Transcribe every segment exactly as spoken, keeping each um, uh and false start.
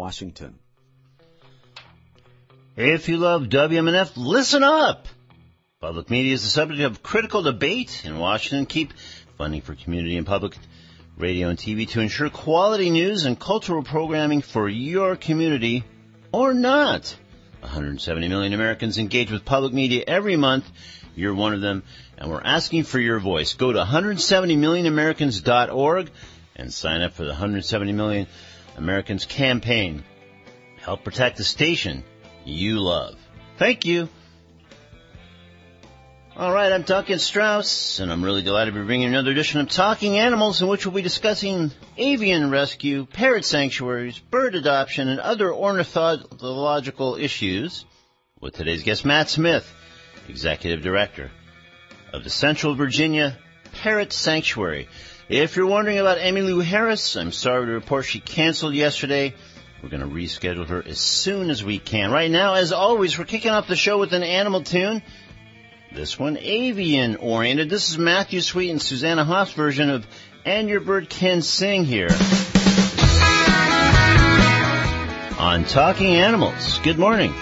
Washington. If you love W M N F, listen up! Public media is the subject of critical debate in Washington. Keep funding for community and public radio and T V to ensure quality news and cultural programming for your community, or not. one hundred seventy million Americans engage with public media every month. You're one of them, and we're asking for your voice. Go to one hundred seventy million americans dot org and sign up for the one hundred seventy million Americans campaign. Help protect the station you love. Thank you. All right, I'm Duncan Strauss, and I'm really delighted to be bringing another edition of Talking Animals, in which we'll be discussing avian rescue, parrot sanctuaries, bird adoption, and other ornithological issues with today's guest, Matt Smith, Executive Director of the Central Virginia Parrot Sanctuary. If you're wondering about Emmylou Harris, I'm sorry to report she canceled yesterday. We're going to reschedule her as soon as we can. Right now, as always, we're kicking off the show with an animal tune. This one, avian-oriented. This is Matthew Sweet and Susanna Hoff's version of And Your Bird Can Sing here on Talking Animals. Good morning.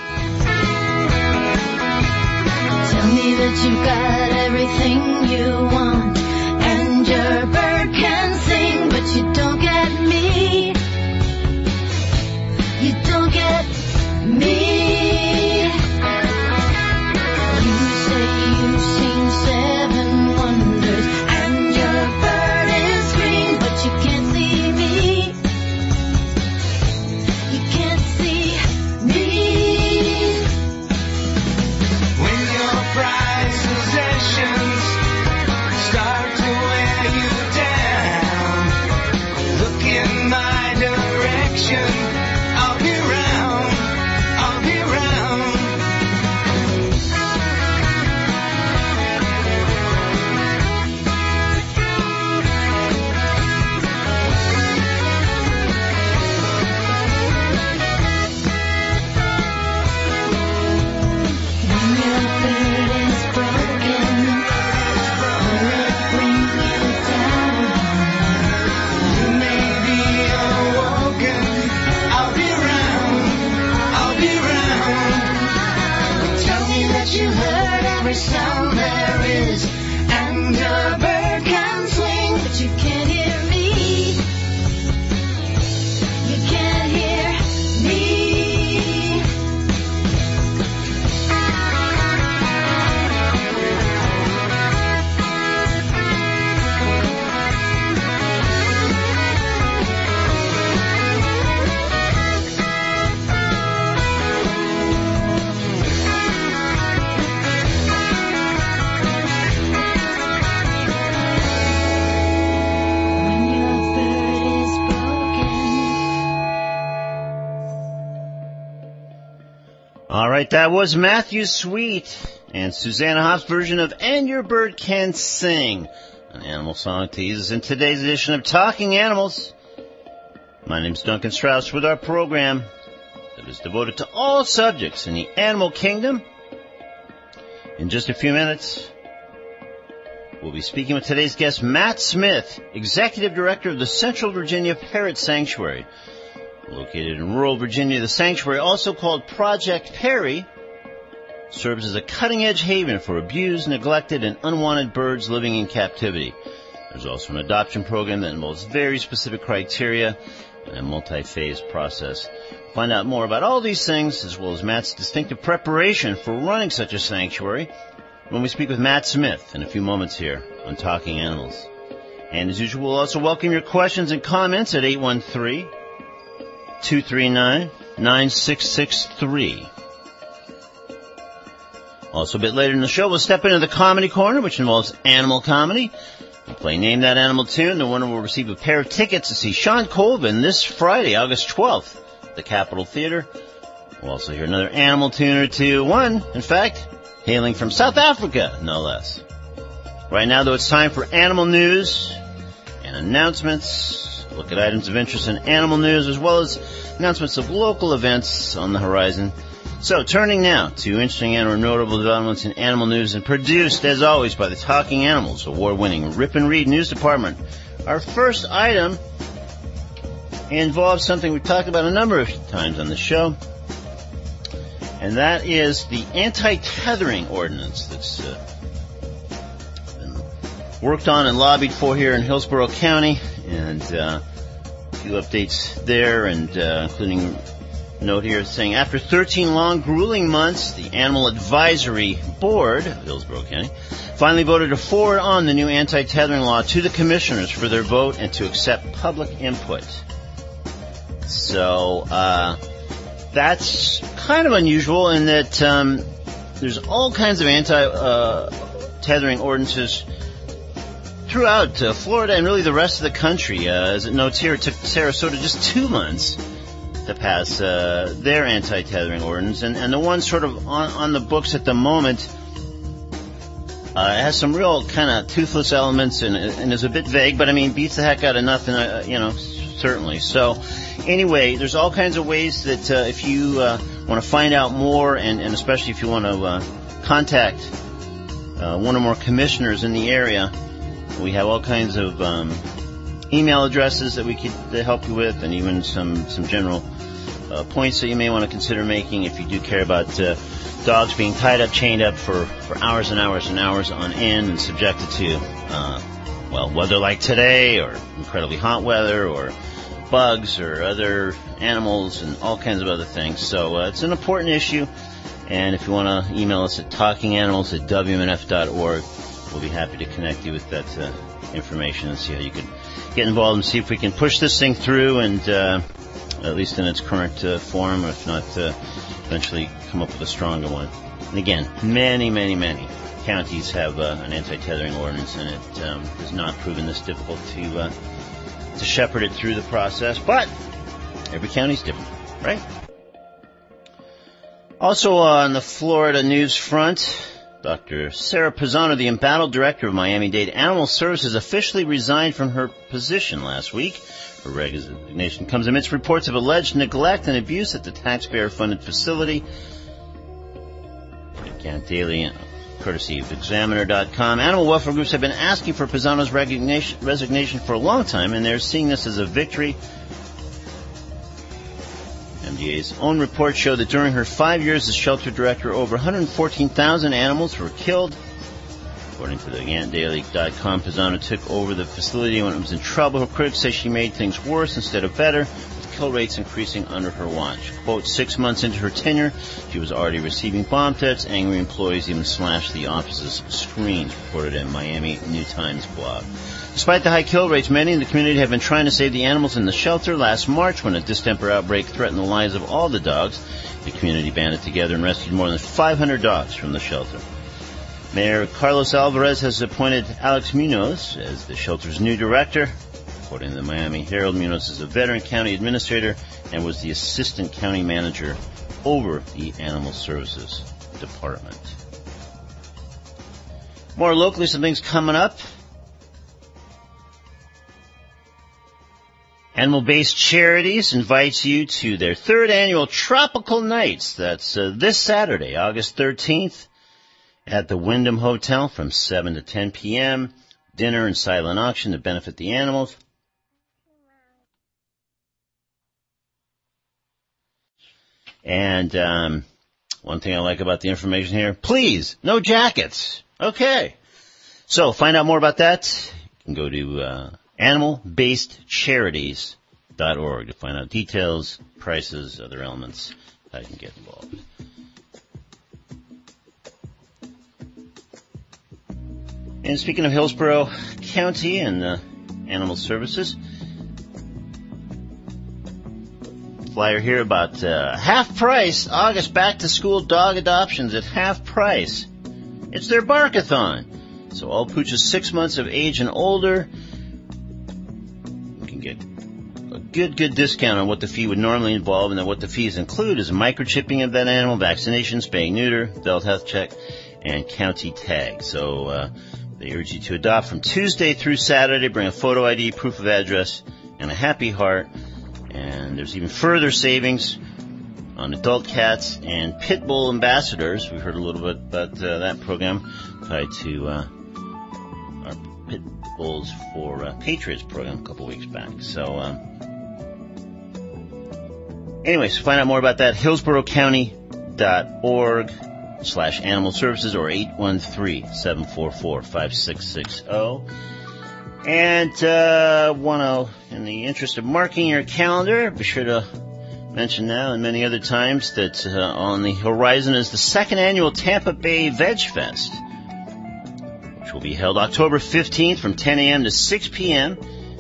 Tell me that you've got everything you want, and your bird can sing, but you don't get me. You don't get me. Seven wonders, and your bird is green, but you can't see me. You can't see me. When your prized possessions start to wear you down, look in my direction. I'll be round, I'll be round. Sound there is, and a bird can swing, but you can't hear me. You can't hear me. All right, that was Matthew Sweet and Susanna Hoff's version of And Your Bird Can Sing, an animal song to ease us in today's edition of Talking Animals. My name's Duncan Strauss with our program that is devoted to all subjects in the animal kingdom. In just a few minutes, we'll be speaking with today's guest, Matt Smith, Executive Director of the Central Virginia Parrot Sanctuary. Located in rural Virginia, the sanctuary, also called Project Perry, serves as a cutting-edge haven for abused, neglected, and unwanted birds living in captivity. There's also an adoption program that involves very specific criteria and a multi-phase process. Find out more about all these things, as well as Matt's distinctive preparation for running such a sanctuary, when we speak with Matt Smith in a few moments here on Talking Animals. And as usual, we'll also welcome your questions and comments at eight one three, two three nine, nine six six three. Also, a bit later in the show, we'll step into the Comedy Corner, which involves animal comedy. We'll play Name That Animal Tune. The winner will receive a pair of tickets to see Sean Colvin this Friday, August twelfth, at the Capitol Theater. We'll also hear another animal tune or two. One, in fact, hailing from South Africa, no less. Right now, though, it's time for animal news and announcements. Look at items of interest in animal news, as well as announcements of local events on the horizon. So, turning now to interesting and notable developments in animal news, and produced, as always, by the Talking Animals award-winning Rip and Read News Department. Our first item involves something we've talked about a number of times on the show, and that is the anti-tethering ordinance that's uh, been worked on and lobbied for here in Hillsborough County, and uh, a few updates there, and uh, including a note here saying, after thirteen long, grueling months, the Animal Advisory Board of Hillsborough County finally voted to forward on the new anti-tethering law to the commissioners for their vote and to accept public input. So, uh, that's kind of unusual in that um, there's all kinds of anti-tethering uh, ordinances throughout uh, Florida and really the rest of the country. Uh, as it notes here, it took Sarasota just two months to pass uh, their anti-tethering ordinance, and, and the one sort of on, on the books at the moment uh, it has some real kind of toothless elements and, and is a bit vague, but I mean beats the heck out of nothing, uh, you know, certainly. So anyway, there's all kinds of ways that uh, if you uh, want to find out more, and, and especially if you want to uh, contact uh, one or more commissioners in the area, we have all kinds of um, email addresses that we could uh, help you with, and even some, some general uh, points that you may want to consider making if you do care about uh, dogs being tied up, chained up for, for hours and hours and hours on end and subjected to, uh, well, weather like today, or incredibly hot weather, or bugs, or other animals, and all kinds of other things. So uh, it's an important issue, and if you want to email us at talkinganimals at w m n f dot org, we'll be happy to connect you with that uh, information and see how you can get involved and see if we can push this thing through, and uh, at least in its current uh, form, or if not, uh, eventually come up with a stronger one. And again, many, many, many counties have uh, an anti-tethering ordinance, and it um, has not proven this difficult to uh, to shepherd it through the process. But every county's different, right? Also uh, on the Florida news front, Doctor Sarah Pisano, the embattled director of Miami-Dade Animal Services, officially resigned from her position last week. Her resignation comes amidst reports of alleged neglect and abuse at the taxpayer-funded facility. Gant Daily, courtesy of Examiner dot com. Animal welfare groups have been asking for Pisano's resignation for a long time, and they're seeing this as a victory. M D A's own reports show that during her five years as shelter director, over one hundred fourteen thousand animals were killed. According to the Gant Daily dot com, Pisano took over the facility when it was in trouble. Her critics say she made things worse instead of better, with kill rates increasing under her watch. Quote, six months into her tenure, she was already receiving bomb threats. Angry employees even slashed the office's screens, reported in Miami New Times blog. Despite the high kill rates, many in the community have been trying to save the animals in the shelter. Last March, when a distemper outbreak threatened the lives of all the dogs, the community banded together and rescued more than five hundred dogs from the shelter. Mayor Carlos Alvarez has appointed Alex Munoz as the shelter's new director. According to the Miami Herald, Munoz is a veteran county administrator and was the assistant county manager over the Animal Services Department. More locally, some things coming up. Animal-Based Charities invites you to their third annual Tropical Nights. That's uh, this Saturday, August thirteenth, at the Wyndham Hotel from seven to ten p.m. Dinner and silent auction to benefit the animals. And um, one thing I like about the information here, please, no jackets. Okay. So find out more about that. You can go to uh, animal based charities dot org to find out details, prices, other elements, how you can get involved. And speaking of Hillsborough County and uh, Animal Services, flyer here about uh, half price August back to school dog adoptions at half price. It's their Barkathon. So all pooches six months of age and older can get a good, good discount on what the fee would normally involve, and then what the fees include is microchipping of that animal, vaccinations, spaying, neuter, belt health check, and county tag. So uh, they urge you to adopt from Tuesday through Saturday. Bring a photo I D, proof of address, and a happy heart. And there's even further savings on adult cats and pit bull ambassadors. We heard a little bit about uh, that program tied to uh, our Pit Bulls for uh, Patriots program a couple weeks back. So um, Anyways, find out more about that, hillsborough county dot org slash animal services or eight one three, seven four four, five six six zero. And uh want to, in the interest of marking your calendar, be sure to mention now and many other times that uh, on the horizon is the second annual Tampa Bay Veg Fest, which will be held October fifteenth from ten a.m. to six p.m.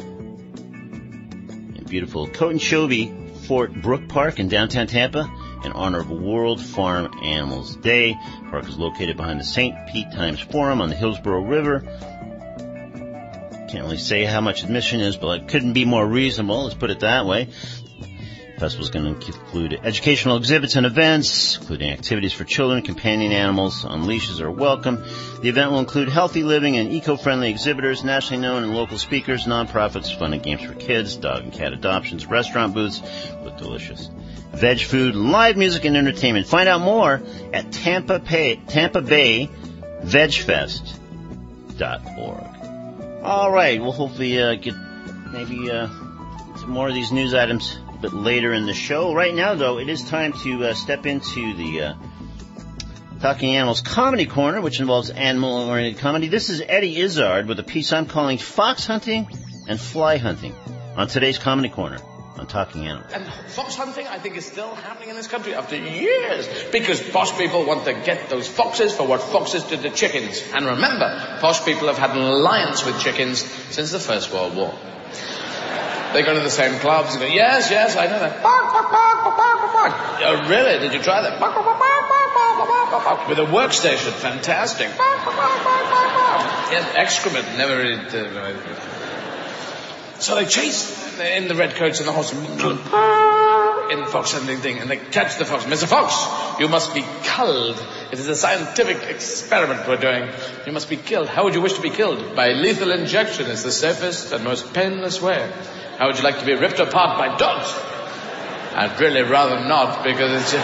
in beautiful Cotonchovie Fort Brook Park in downtown Tampa in honor of World Farm Animals Day. The park is located behind the Saint Pete Times Forum on the Hillsborough River. Can't really say how much admission is, but it couldn't be more reasonable, let's put it that way. The festival is going to include educational exhibits and events, including activities for children. Companion animals on leashes are welcome. The event will include healthy living and eco-friendly exhibitors, nationally known and local speakers, nonprofits, fun and games for kids, dog and cat adoptions, restaurant booths with delicious veg food, live music and entertainment. Find out more at Tampa Bay, Tampa Bay Veg Fest dot org. All right, we'll hopefully uh, get maybe uh, some more of these news items bit later in the show. Right now, though, it is time to uh, step into the uh, Talking Animals Comedy Corner, which involves animal-oriented comedy. This is Eddie Izzard with a piece I'm calling Fox Hunting and Fly Hunting on today's Comedy Corner on Talking Animals. And fox hunting, I think, is still happening in this country after years, because posh people want to get those foxes for what foxes did to chickens. And remember, posh people have had an alliance with chickens since the First World War. They go to the same clubs and go, yes, yes, I know that. Bark, bark, bark, bark, bark, bark. Oh, really? Did you try that? Bark, bark, bark, bark, bark, bark, bark. With a workstation. Fantastic. Bark, bark, bark, bark, bark, bark. Yes, excrement. Never really... Uh, so they chase in the red coats and the horses in the fox hunting thing, and they catch the fox. Mister Fox, you must be culled. It is a scientific experiment we're doing. You must be killed. How would you wish to be killed? By lethal injection is the safest and most painless way. How would you like to be ripped apart by dogs? I'd really rather not, because it's...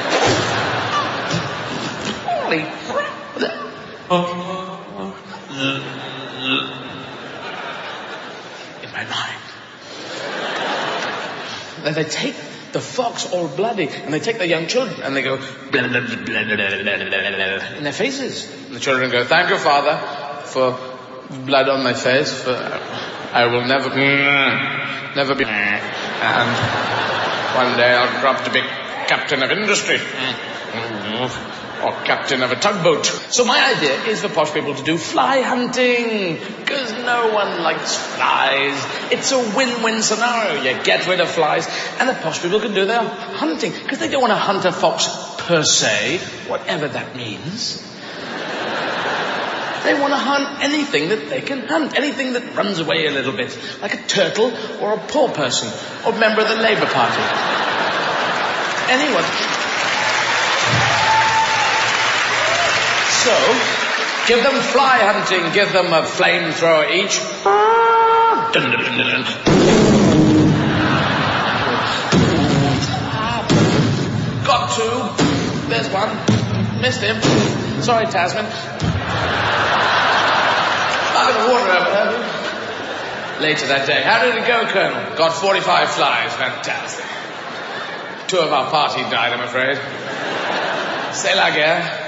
Holy in my mind. Then they take the fox all bloody, and they take the young children, and they go blah, blah, blah, blah, blah, blah, blah, in their faces. And the children go, thank you, Father, for blood on my face, for I will never, never be, and one day I'll grow up to be captain of industry, or captain of a tugboat. So my idea is for posh people to do fly hunting, because no one likes flies. It's a win-win scenario. You get rid of flies, and the posh people can do their hunting, because they don't want to hunt a fox per se, whatever that means. They want to hunt anything that they can hunt, anything that runs away a little bit, like a turtle or a poor person or a member of the Labour Party. Anyone. So, give them fly hunting, give them a flamethrower each. Dun, dun, dun, dun. Got two. There's one. Missed him. Sorry, Tasman. Bucket of water over there. Later that day. How did it go, Colonel? Got forty-five flies. Fantastic. Two of our party died, I'm afraid. C'est la guerre.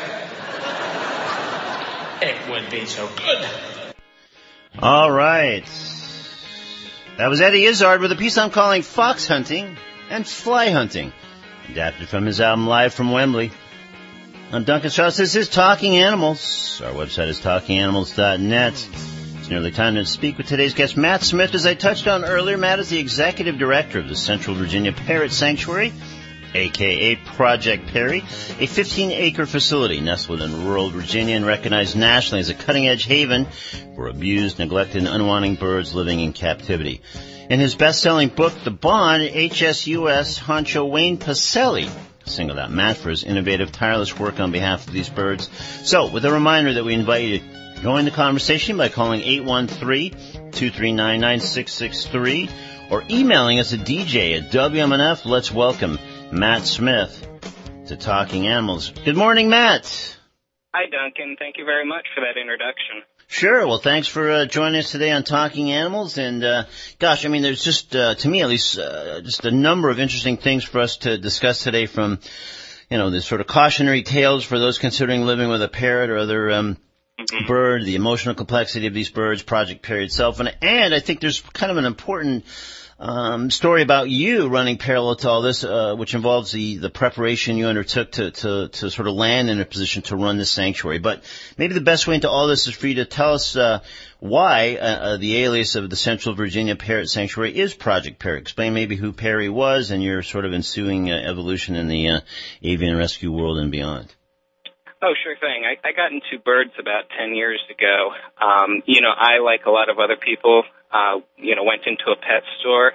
It would be so good. All right. That was Eddie Izzard with a piece I'm calling Fox Hunting and Fly Hunting, adapted from his album Live from Wembley. I'm Duncan Strauss. This is Talking Animals. Our website is talking animals dot net. It's nearly time to speak with today's guest, Matt Smith. As I touched on earlier, Matt is the executive director of the Central Virginia Parrot Sanctuary, a k a. Project Perry, a fifteen-acre facility nestled in rural Virginia and recognized nationally as a cutting-edge haven for abused, neglected, and unwanting birds living in captivity. In his best-selling book, The Bond, H S U S honcho Wayne Pacelli singled out Matt for his innovative, tireless work on behalf of these birds. So, with a reminder that we invite you to join the conversation by calling eight one three, two three nine, nine six six three or emailing us at D J at W M N F. Let's welcome Matt Smith to Talking Animals. Good morning, Matt. Hi, Duncan. Thank you very much for that introduction. Sure. Well, thanks for uh, joining us today on Talking Animals. And, uh, gosh, I mean, there's just, uh, to me at least, uh, just a number of interesting things for us to discuss today, from, you know, the sort of cautionary tales for those considering living with a parrot or other um, mm-hmm. bird, the emotional complexity of these birds, Project Perry itself. And, and I think there's kind of an important Um, story about you running parallel to all this, uh, which involves the, the preparation you undertook to, to, to sort of land in a position to run this sanctuary. But maybe the best way into all this is for you to tell us, uh, why, uh, uh, the alias of the Central Virginia Parrot Sanctuary is Project Perry. Explain maybe who Perry was and your sort of ensuing uh, evolution in the, uh, avian rescue world and beyond. Oh, sure thing. I, I got into birds about ten years ago. Um, you know, I, like a lot of other people, uh, you know, went into a pet store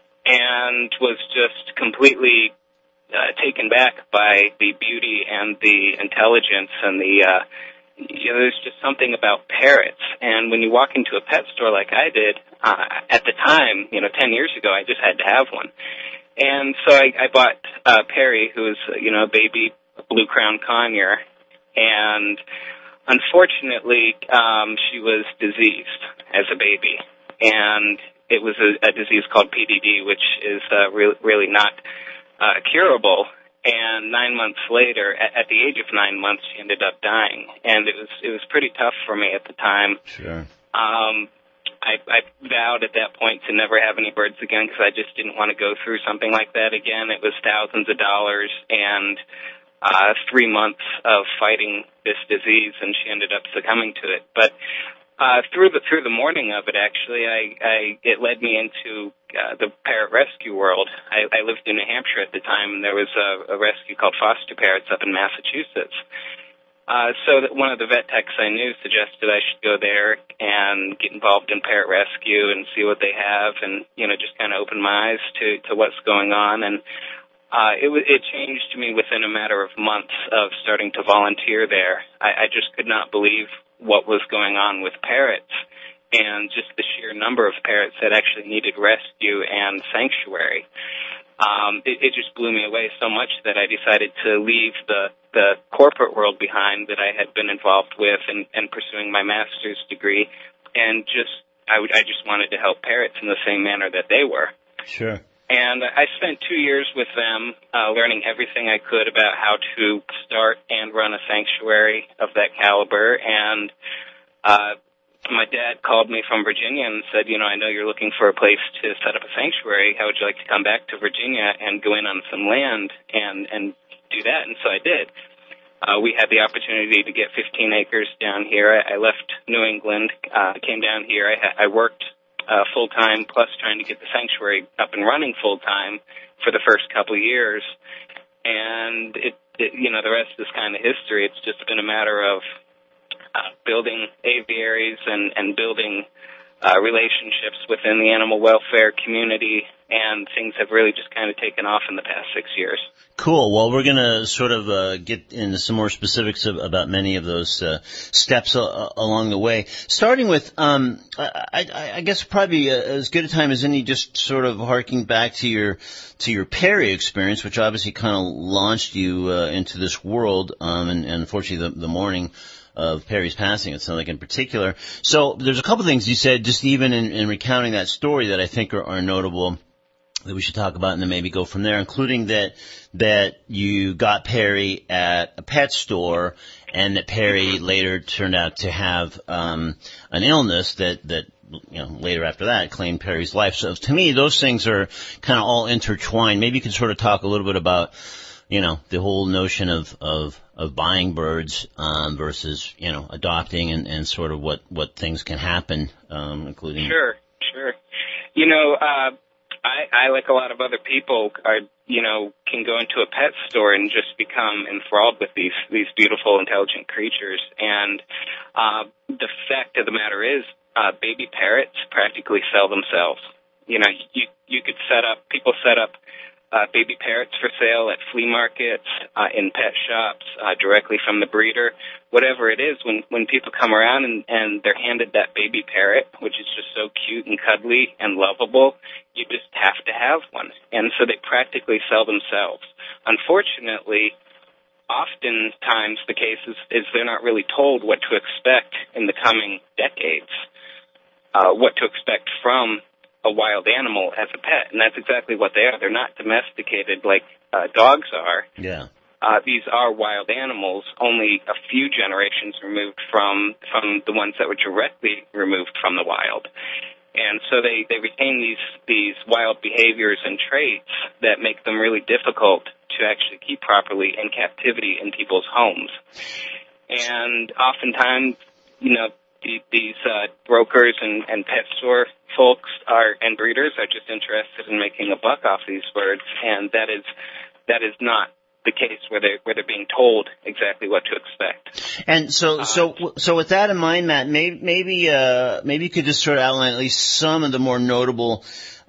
and was just completely uh, taken back by the beauty and the intelligence and the, uh, you know, there's just something about parrots. And when you walk into a pet store like I did, uh, at the time, you know, ten years ago, I just had to have one. And so I, I bought uh, Perry, who was, you know, a baby blue crown conure. And unfortunately, um, she was diseased as a baby, and it was a, a disease called P D D, which is uh, re- really not uh, curable. And nine months later, at, at the age of nine months, she ended up dying, and it was it was pretty tough for me at the time. Sure. Um, I, I vowed at that point to never have any birds again because I just didn't want to go through something like that again. It was thousands of dollars and Uh, three months of fighting this disease, and she ended up succumbing to it. But uh, through the through the morning of it, actually, I, I it led me into uh, the parrot rescue world. I, I lived in New Hampshire at the time, and there was a, a rescue called Foster Parrots up in Massachusetts. Uh, so that one of the vet techs I knew suggested I should go there and get involved in parrot rescue and see what they have, and you know, just kind of open my eyes to to what's going on. And Uh, it, it changed me within a matter of months of starting to volunteer there. I, I just could not believe what was going on with parrots and just the sheer number of parrots that actually needed rescue and sanctuary. Um, it, it just blew me away so much that I decided to leave the, the corporate world behind that I had been involved with and, and pursuing my master's degree, and just I, would, I just wanted to help parrots in the same manner that they were. Sure. And I spent two years with them, uh, learning everything I could about how to start and run a sanctuary of that caliber. And uh, my dad called me from Virginia and said, you know, I know you're looking for a place to set up a sanctuary. How would you like to come back to Virginia and go in on some land and, and do that? And so I did. Uh, we had the opportunity to get fifteen acres down here. I, I left New England, uh, came down here. I, I worked Uh, full-time, plus trying to get the sanctuary up and running full-time for the first couple of years. And, it, it, you know, the rest is kind of history. It's just been a matter of uh, building aviaries and, and building uh, relationships within the animal welfare community, and things have really just kind of taken off in the past six years. Cool. Well, we're going to sort of uh, get into some more specifics of, about many of those uh, steps uh, along the way. Starting with, um, I, I, I guess probably as good a time as any, just sort of harking back to your to your Perry experience, which obviously kind of launched you uh, into this world, um, and, and unfortunately the, the morning of Perry's passing, it sounds like in particular. So there's a couple things you said, just even in, in recounting that story, that I think are, are notable, that we should talk about, and then maybe go from there, including that that you got Perry at a pet store, and that Perry later turned out to have um, an illness that, that, you know, later after that claimed Perry's life. So to me, those things are kind of all intertwined. Maybe you could sort of talk a little bit about, you know, the whole notion of, of, of buying birds, um, versus, you know, adopting, and, and sort of what, what things can happen, um, including. Sure, sure. You know, uh, I, I, like a lot of other people, are, you know, can go into a pet store and just become enthralled with these, these beautiful, intelligent creatures. And, uh, the fact of the matter is, uh, baby parrots practically sell themselves. You know, you, you could set up, people set up, Uh, baby parrots for sale at flea markets, uh, in pet shops, uh, directly from the breeder. Whatever it is, when, when people come around and, and they're handed that baby parrot, which is just so cute and cuddly and lovable, you just have to have one. And so they practically sell themselves. Unfortunately, oftentimes the case is, is they're not really told what to expect in the coming decades, uh, what to expect from a wild animal as a pet, and that's exactly what they are. They're not domesticated like uh, dogs are. Yeah. Uh, these are wild animals, only a few generations removed from from the ones that were directly removed from the wild. And so they, they retain these, these wild behaviors and traits that make them really difficult to actually keep properly in captivity in people's homes. And oftentimes, you know, the, these uh, brokers and, and pet store folks are and breeders are just interested in making a buck off these birds, and that is that is not the case where they where they're being told exactly what to expect. And so, so, so with that in mind, Matt, maybe, maybe, uh, maybe you could just sort of outline at least some of the more notable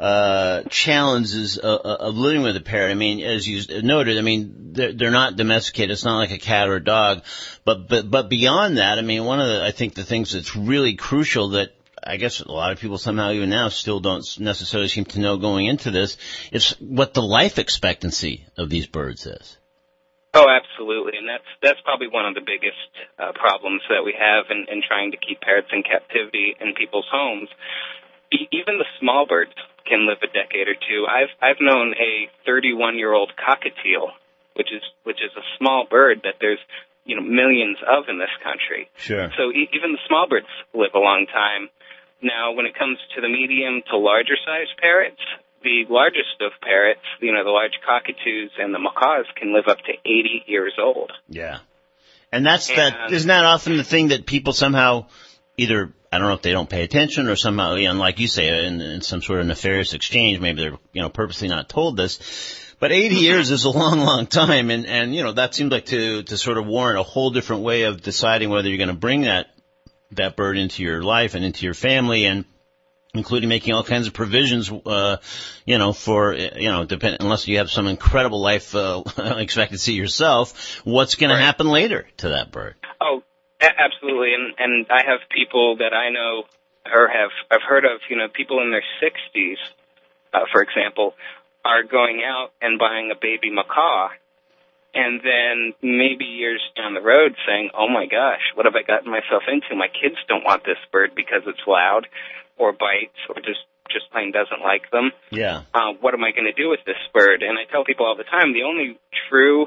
uh challenges of, of living with a parrot. I mean, as you noted, I mean, they're, they're not domesticated. It's not like a cat or a dog. But, but, but beyond that, I mean, one of the, I think the things that's really crucial that I guess a lot of people somehow even now still don't necessarily seem to know going into this is what the life expectancy of these birds is. Oh, absolutely, and that's that's probably one of the biggest uh, problems that we have in, in trying to keep parrots in captivity in people's homes. E- even the small birds can live a decade or two. I've I've known a thirty-one-year-old cockatiel, which is which is a small bird that there's you know millions of in this country. Sure. So e- even the small birds live a long time. Now, when it comes to the medium to larger sized parrots, the largest of parrots, you know, the large cockatoos and the macaws can live up to eighty years old. Yeah. And that's and, that, isn't that often the thing that people somehow either, I don't know if they don't pay attention or somehow, you know, like you say, in, in some sort of nefarious exchange, maybe they're, you know, purposely not told this. But eighty years is a long, long time. And, and, you know, that seems like to, to sort of warrant a whole different way of deciding whether you're going to bring that, that bird into your life and into your family, and including making all kinds of provisions, uh, you know, for, you know, depend, unless you have some incredible life, uh, expectancy yourself, what's going right. to happen later to that bird? Oh, a- absolutely. And, and I have people that I know or have, I've heard of, you know, people in their sixties, uh, for example, are going out and buying a baby macaw, and then maybe years down the road saying, oh my gosh, what have I gotten myself into? My kids don't want this bird because it's loud or bites or just, just plain doesn't like them. Yeah. Uh, what am I going to do with this bird? And I tell people all the time, the only true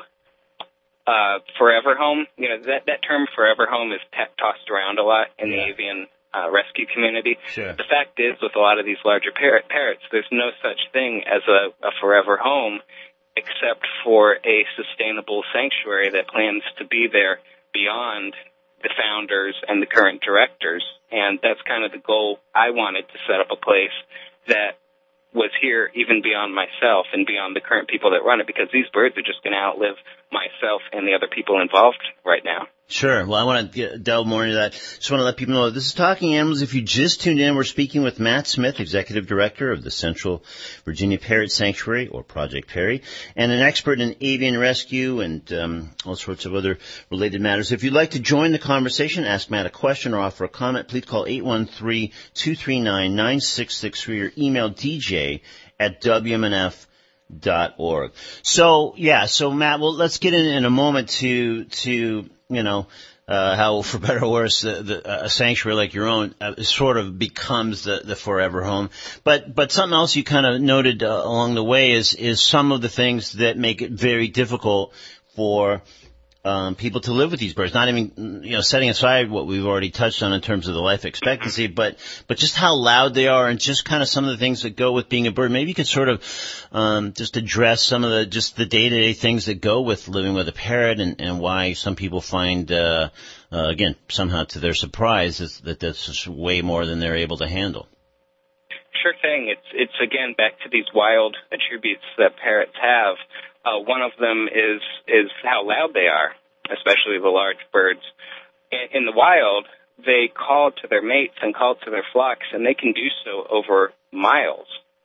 uh, forever home, you know, that, that term forever home is t- tossed around a lot in yeah. the avian uh, rescue community. Sure. The fact is, with a lot of these larger parrot, parrots, there's no such thing as a, a forever home, except for a sustainable sanctuary that plans to be there beyond the founders and the current directors. And that's kind of the goal. I wanted to set up a place that was here even beyond myself and beyond the current people that run it, because these birds are just going to outlive myself and the other people involved right now. Sure. Well, I want to delve more into that. Just want to let people know that this is Talking Animals. If you just tuned in, we're speaking with Matt Smith, Executive Director of the Central Virginia Parrot Sanctuary, or Project Perry, and an expert in avian rescue and um, all sorts of other related matters. If you'd like to join the conversation, ask Matt a question or offer a comment, please call eight one three, two three nine, nine six six three or email d j at w m n f dot org. So, yeah, so Matt, well, let's get in in a moment to, to, you know, uh, how, for better or worse, the, the, a sanctuary like your own uh, sort of becomes the, the forever home. But, but something else you kind of noted uh, along the way is, is some of the things that make it very difficult for Um, people to live with these birds, not even, you know, setting aside what we've already touched on in terms of the life expectancy, but, but just how loud they are and just kind of some of the things that go with being a bird. Maybe you could sort of, um, just address some of the, just the day-to-day things that go with living with a parrot and, and why some people find, uh, uh, again, somehow to their surprise is that that's just way more than they're able to handle. Sure thing. It's, it's again, back to these wild attributes that parrots have. Uh, one of them is, is how loud they are, especially the large birds. In, in the wild, they call to their mates and call to their flocks, and they can do so over miles.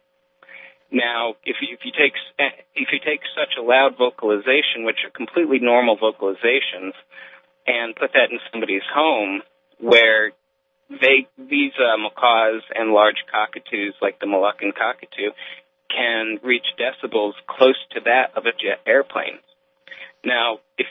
Now, if you, if you take, if you take such a loud vocalization, which are completely normal vocalizations, and put that in somebody's home where they, these, uh, macaws and large cockatoos, like the Moluccan cockatoo, can reach decibels close to that of a jet airplane. Now, if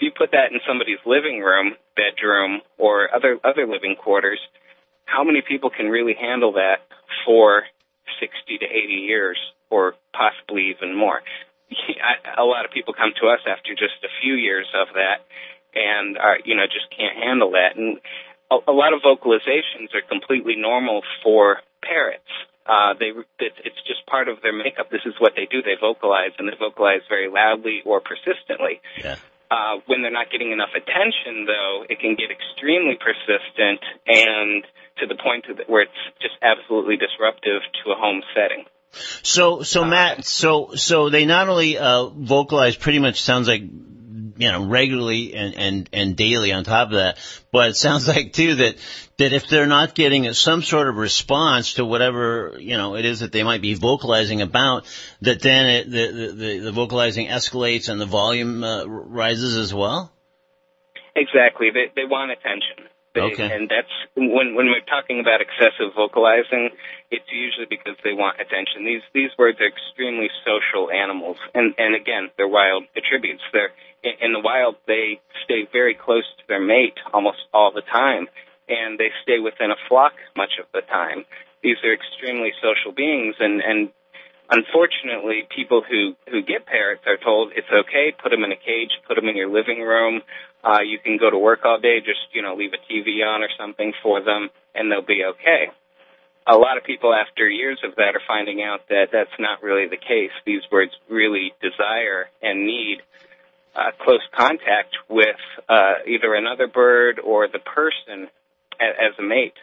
you put that in somebody's living room, bedroom, or other other living quarters, how many people can really handle that for sixty to eighty years, or possibly even more? I, a lot of people come to us after just a few years of that, and are, you know, just can't handle that. And a, a lot of vocalizations are completely normal for parrots. Uh, they, it's just part of their makeup. This is what they do. They vocalize, and they vocalize very loudly or persistently. Yeah. Uh, when they're not getting enough attention, though, it can get extremely persistent and to the point where it's just absolutely disruptive to a home setting. So, so uh, Matt, so, so they not only uh, vocalize pretty much sounds like, you know, regularly and, and, and daily on top of that, but it sounds like too that, that if they're not getting some sort of response to whatever, you know, it is that they might be vocalizing about, that then it, the, the, the vocalizing escalates and the volume uh, rises as well? Exactly. They, they want attention. They, okay. And that's, when, when we're talking about excessive vocalizing, it's usually because they want attention. These, these birds are extremely social animals. And, and again, they're wild attributes. They're, in the wild, they stay very close to their mate almost all the time, and they stay within a flock much of the time. These are extremely social beings, and, and unfortunately, people who, who get parrots are told it's okay, put them in a cage, put them in your living room, uh, you can go to work all day, just, you know, leave a T V on or something for them, and they'll be okay. A lot of people after years of that are finding out that that's not really the case. These birds really desire and need Uh, close contact with uh, either another bird or the person a- as a mate.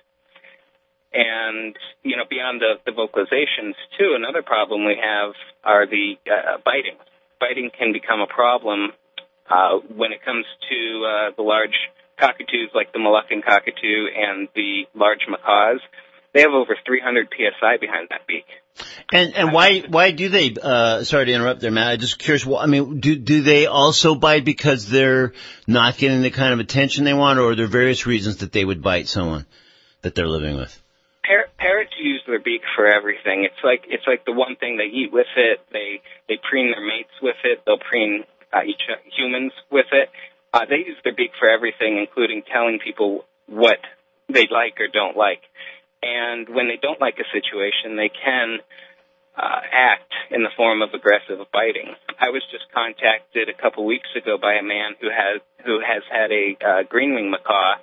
And, you know, beyond the, the vocalizations, too, another problem we have are the uh, biting. Biting can become a problem uh, when it comes to uh, the large cockatoos like the Moluccan cockatoo and the large macaws. They have over three hundred P S I behind that beak. And and why why do they? Uh, sorry to interrupt there, Matt. I'm just curious. I mean, do do they also bite because they're not getting the kind of attention they want, or are there various reasons that they would bite someone that they're living with? Par- parrots use their beak for everything. It's like it's like the one thing they eat with it. They they preen their mates with it. They'll preen uh, each uh, humans with it. Uh, they use their beak for everything, including telling people what they like or don't like. And when they don't like a situation, they can uh, act in the form of aggressive biting. I was just contacted a couple weeks ago by a man who has who has had a uh, green-winged macaw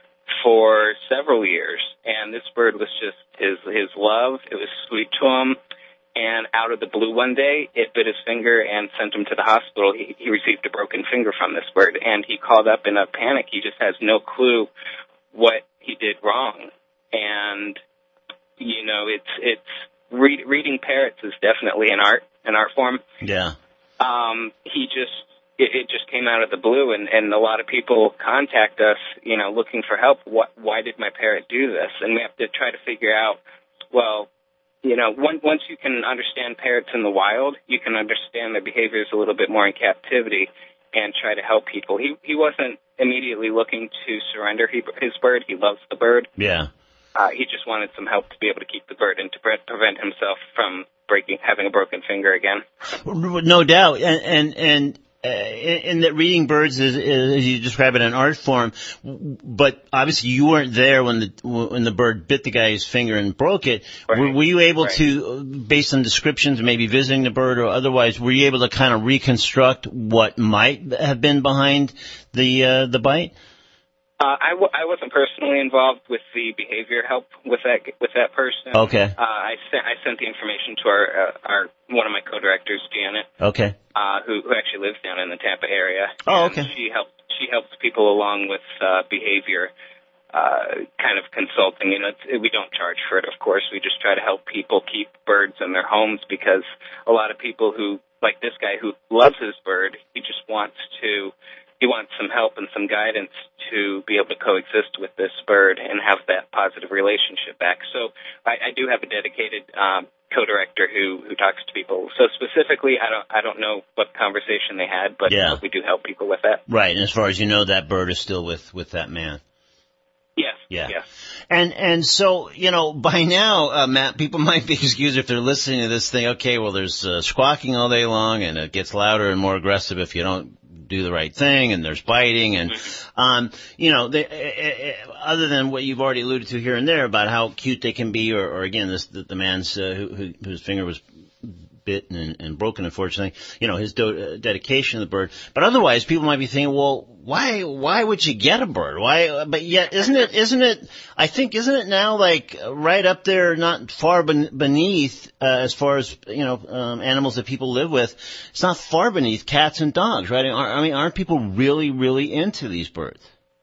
for several years, and this bird was just his his love. It was sweet to him, and out of the blue one day, it bit his finger and sent him to the hospital. He, he received a broken finger from this bird, and he called up in a panic. He just has no clue what he did wrong. And, you know, it's, it's, read, reading parrots is definitely an art, an art form. Yeah. Um, he just, it, it just came out of the blue, and, and a lot of people contact us, you know, looking for help. What, why did my parrot do this? And we have to try to figure out, well, you know, one, once you can understand parrots in the wild, you can understand their behaviors a little bit more in captivity and try to help people. He, he wasn't immediately looking to surrender he, his bird. He loves the bird. Yeah. Uh, he just wanted some help to be able to keep the bird and to pre- prevent himself from breaking, having a broken finger again. No doubt. And, and, and uh, in, in that reading birds is, is, as you describe it, an art form. But obviously you weren't there when the, when the bird bit the guy's finger and broke it. Right. Were, were you able right. to, based on descriptions, maybe visiting the bird or otherwise, were you able to kind of reconstruct what might have been behind the, uh, the bite? Uh, I, w- I wasn't personally involved with the behavior help with that with that person. Okay. Uh, I sent I sent the information to our uh, our one of my co-directors, Janet. Okay. Uh, who, who actually lives down in the Tampa area. Oh, and okay. She helps she helps people along with uh, behavior uh, kind of consulting. You know, it's, we don't charge for it, of course. We just try to help people keep birds in their homes because a lot of people who, like this guy who loves his bird, he just wants to. He wants some help and some guidance to be able to coexist with this bird and have that positive relationship back. So I, I do have a dedicated um, co-director who, who talks to people. So specifically, I don't I don't know what conversation they had, but yeah. we do help people with that. Right, and as far as you know, that bird is still with, with that man. Yes. Yeah. Yes. And and so, you know, by now, uh, Matt, people might be excused if they're listening to this thing. Okay, well, there's uh, squawking all day long, and it gets louder and more aggressive if you don't do the right thing, and there's biting, and um, you know, they, uh, uh, other than what you've already alluded to here and there about how cute they can be, or, or again, this the, the man's uh, who, who, whose finger was bitten and, and broken, unfortunately, you know, his do- uh, dedication to the bird. But otherwise, people might be thinking, well, why, why would you get a bird? Why, but yet, isn't it, isn't it, I think, isn't it now like right up there, not far ben- beneath, uh, as far as, you know, um, animals that people live with, it's not far beneath cats and dogs, right? I mean, aren't people really, really into these birds?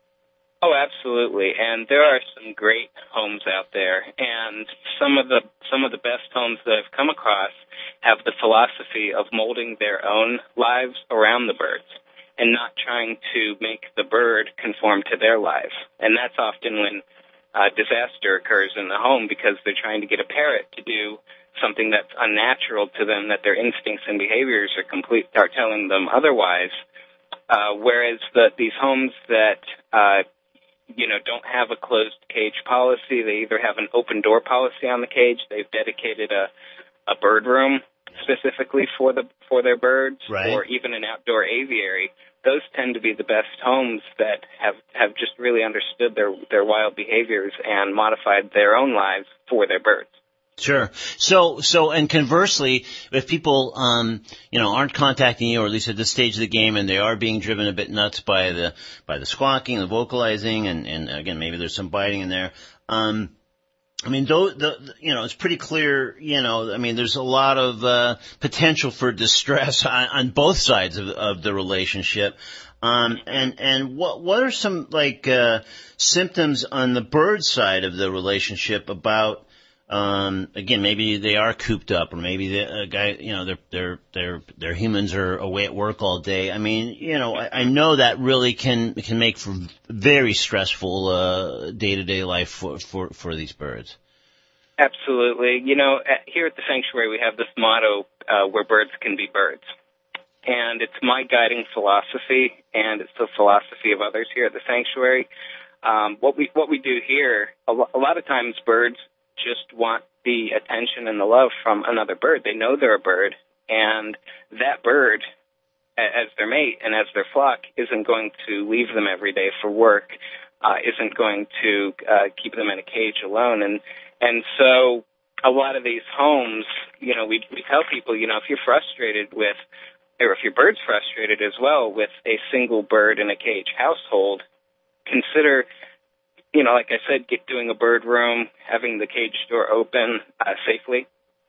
Oh, absolutely. And there are some great homes out there. And some of the, some of the best homes that I've come across have the philosophy of molding their own lives around the birds and not trying to make the bird conform to their lives. And that's often when uh, disaster occurs in the home, because they're trying to get a parrot to do something that's unnatural to them, that their instincts and behaviors are complete, are telling them otherwise. Uh, whereas the, these homes that, uh, you know, don't have a closed cage policy, they either have an open door policy on the cage, they've dedicated a, a bird room specifically for the for their birds, right, or even an outdoor aviary. Those tend to be the best homes that have, have just really understood their, their wild behaviors and modified their own lives for their birds. Sure. So, so, and conversely, if people, um, you know, aren't contacting you, or at least at this stage of the game, and they are being driven a bit nuts by the, by the squawking, the vocalizing, and, and again, maybe there's some biting in there, um, I mean, though, the, you know, it's pretty clear, you know, I mean, there's a lot of, uh, potential for distress on, on both sides of, of the relationship. Um, and, and what, what are some, like, uh, symptoms on the bird side of the relationship about, um, again, maybe they are cooped up, or maybe the uh, guy, you know, their, their, their, their humans are away at work all day. I mean, you know, I, I know that really can, can make for very stressful, uh, day-to-day life for, for, for these birds. Absolutely. You know, at, here at the sanctuary, we have this motto, uh, where birds can be birds. And it's my guiding philosophy, and it's the philosophy of others here at the sanctuary. Um, what we, what we do here, a, lo- a lot of times birds just want the attention and the love from another bird. They know they're a bird, and that bird, as their mate and as their flock, isn't going to leave them every day for work, uh, isn't going to uh, keep them in a cage alone. And and so a lot of these homes, you know, we, we tell people, you know, if you're frustrated with, or if your bird's frustrated as well with a single bird in a cage household, consider, you know, like I said, get doing a bird room, having the cage door open uh, safely,